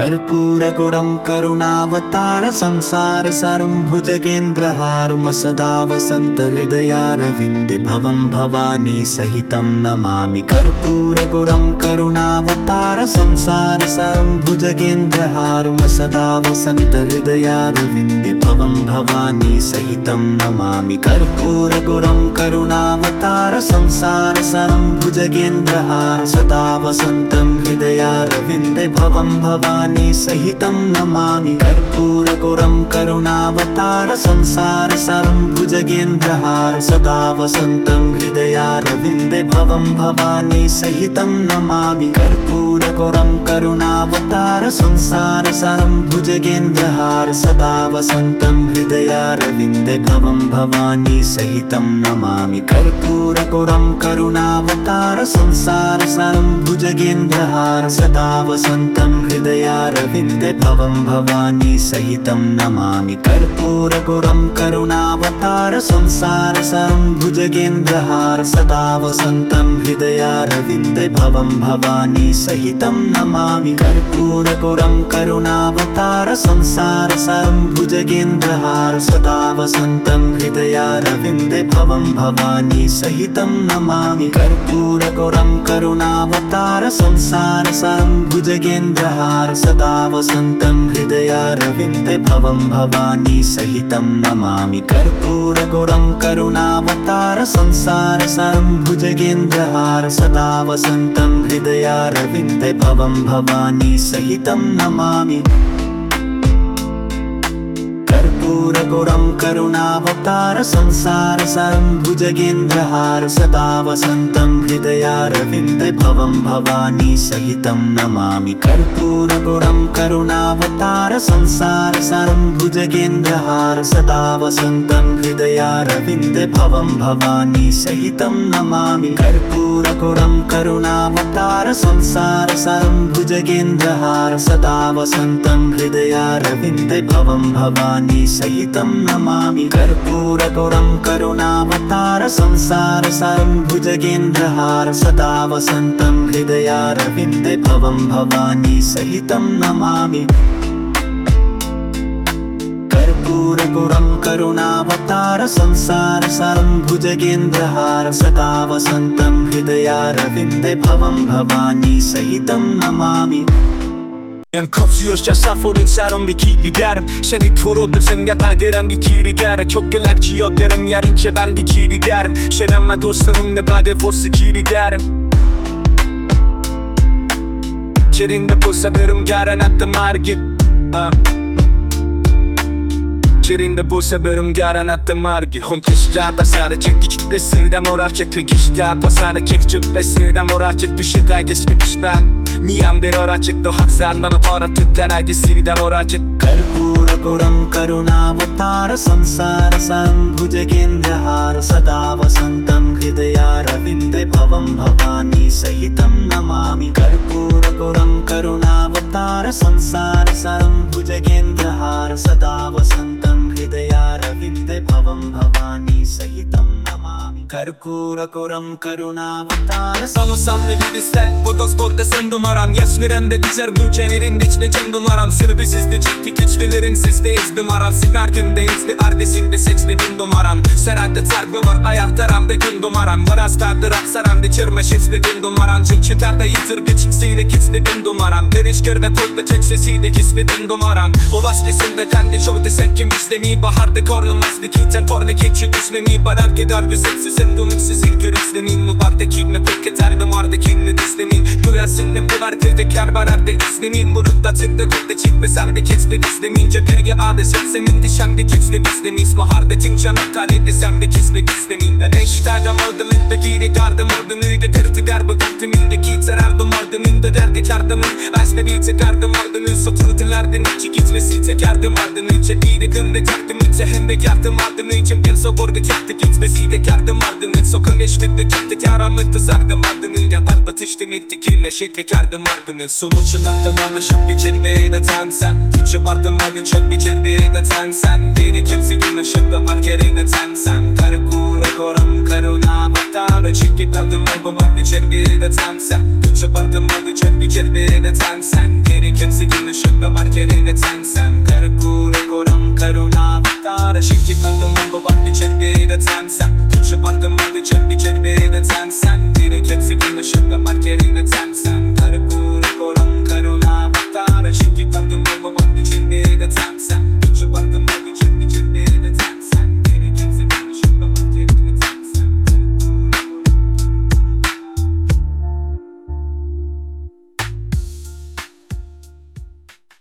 कर्पूरगुणं करुणावतार संसारसारं भुजगेन्द्रहारं सदा वसन्तहृदयारविन्दे भवं भवानी सहितं नमामि। कर्पूरगुणं करुणावतार संसारसारं भुजगेन्द्रहारं सदा वसन्तहृदयारविन्दे भवं भवानी सहितं नमामि। कर्पूरगुणं करुणावतार संसारसारं भुजगेन्द्रहारं सदा वसन्तं हृदयारविन्दे भवं भवानी सहितं नमामि। कर्पूरगुणं करुणावतार संसारसारं भुजगेन्द्रहारं सदा वसन्तं हृदयारविन्दे भवं भवानी सहितं नमामि। कर्पूरगुणं करुणावतार संसारसारं भुजगेन्द्रहारं सदा वसन्तं हृदयारविन्दे भवं भवानी सहितं नमामि। कर्पूरगुणं करुणावतार संसारसारं भुजगेन्द्रहारं सदा वसन्तं हृदयारविन्दे भवं भवानी सहितं नमामि। कर्पूरगुणं करुणावतार संसारसारं भुजगेन्द्रहारं सदा वसन्तं हृदयारविन्दे भवं भवानी सहितं नमामि। कर्पूरगुणं करुणावतार संसारसारं भुजगेन्द्रहारं सदा वसन्तं हृदयारविन्दे भवं भवानी सहितं नमामि। कर्पूरगुणं करुणावतार संसारसारं भुजगेन्द्रहारं सदा वसन्तं हृदयारविन्दे भवं भवानी सहितं नमामि। कर्पूरगुणं करुणावतार संसारसारं भुजगेन्द्रहारं सदा वसन्तं हृदयारविन्दे भवं भवानी सहितं नमामि। कर्पूरगुणं करुणावतार संसारसारं भुजगेन्द्रहारं सदा वसन्तं हृदयारविन्दे भवं भवानी सहितं नमामि। कर्पूरगुणं करुणावतार संसारसारं भुजगेन्द्रहारं सदा वसन्तं हृदयारविन्दे भवं भवानी सहितं नमामि। कर्पूरगुणं करुणावतार संसारसारं भुजगेन्द्रहारं सदा वसन्तं हृदयारविन्दे भवं भवानी सहितं नमामि। कर्पूरगुणं करुणावतार संसारसारं भुजगेन्द्रहारं सदा वसन्तं हृदयारविन्दे भवं भवानी सहितं नमामि। कर्पूरगुणं करुणावतार संसारसारं भुजगेन्द्रहारं सदा वसन्तं हृदयारविन्दे भवं भवानी सहितं Namami. Kapsıyoruz saforin sarım bir kirli derim. Seni toruldur sen yatağa derim bir kirli derim. Çok geler ki yok derim yarınca ben bir kirli derim. Şerenme dostlarım ne bade fosu kirli derim. Çerinde posadarım garen attım argit. Çerinde posadarım garen attım argit. Hon kişiler basarı çekti kitle sırdan orar çekti kişiler basarı çekti sırdan orar çekti şiddet geçmişten. Niyam der oraçık do hakzarlanı oratıktan aydı siriden oraçık. कर्पूरगुणं करुणावतार संसारसारं भुजगेन्द्रहारं सदा वसन्तं हृदयारविन्दे भवं भवानी सहितं नमामि। कर्पूरगुणं करुणावतार संसारसारं भुजगेन्द्रहारं सदा वसन्तं हृदयारविन्दे भवं भवानी सहितं नमामि। कर्पूरगुणं करुणावतार Salısamlı gibisten bu dost burada sen numaram. Yaşlarında dizer gülçelerin içinde cem numaram. Sırrı sizde çekti güçlülerin sizde iz numaram. Sigartımda izli ardesinde seçti bin numaram. Serhatte sargı var ayaktaramda gün numaram. Varastardır aksaramda çırma şesli bin numaram. Çıkçıtarda yitir geçiksiyle kisli bin numaram. Derişkör ve kolda çeksesiyle kisli bin numaram. O vasfesinde kendi şovda sen kim istemi. Baharda korunmazdı kiten porne keçi düşlemi. Barar gider güzelsi sen dönüksüz ilgör istemin. Mubarda kimle pek eterdim orada kimle dislemin. Göğersinle bular kırdıklar bararda islemin. Murutta çıktı kırdı çıkma sardı kesdi dislemin. Cepherge adı senin dişemde güçlü dislemin. Baharda tincan akali desemde kisle dislemin. Eştadam ardımında geri gardım ardımıydı. Kırdı garbı kırtımındaki zarardım ardımında derdi çardımın. Asla bir tekardım ardının soturdulardan içi gitmesi tekardım ardının. Çeliğde kındı taktım içe hem de yardım ardının. Çemken soborda çaktı gitmesi de kardım ardının. Sokun eşlikte çaktı karanlıkta sardım ardının. Yatar batıştım etti kirleşi tekardım ardının. Sonuçlardan anlaşıp geçirmeye de sen. Üçü vardım aynı çok geçirmeye de sen. Beni kimse gün ışıkta var kerine sen. Karıkura korum karuna batar açık Şiki tadım albamak içer bir de tansen Küçük adım adı çöp içer bir de tansen Geri kimsi gün ışıkta markerine tansen Karkure koram karuna vatara Şiki tadım albamak içer bir de tansen Küçük adım adı çöp içer bir de tansen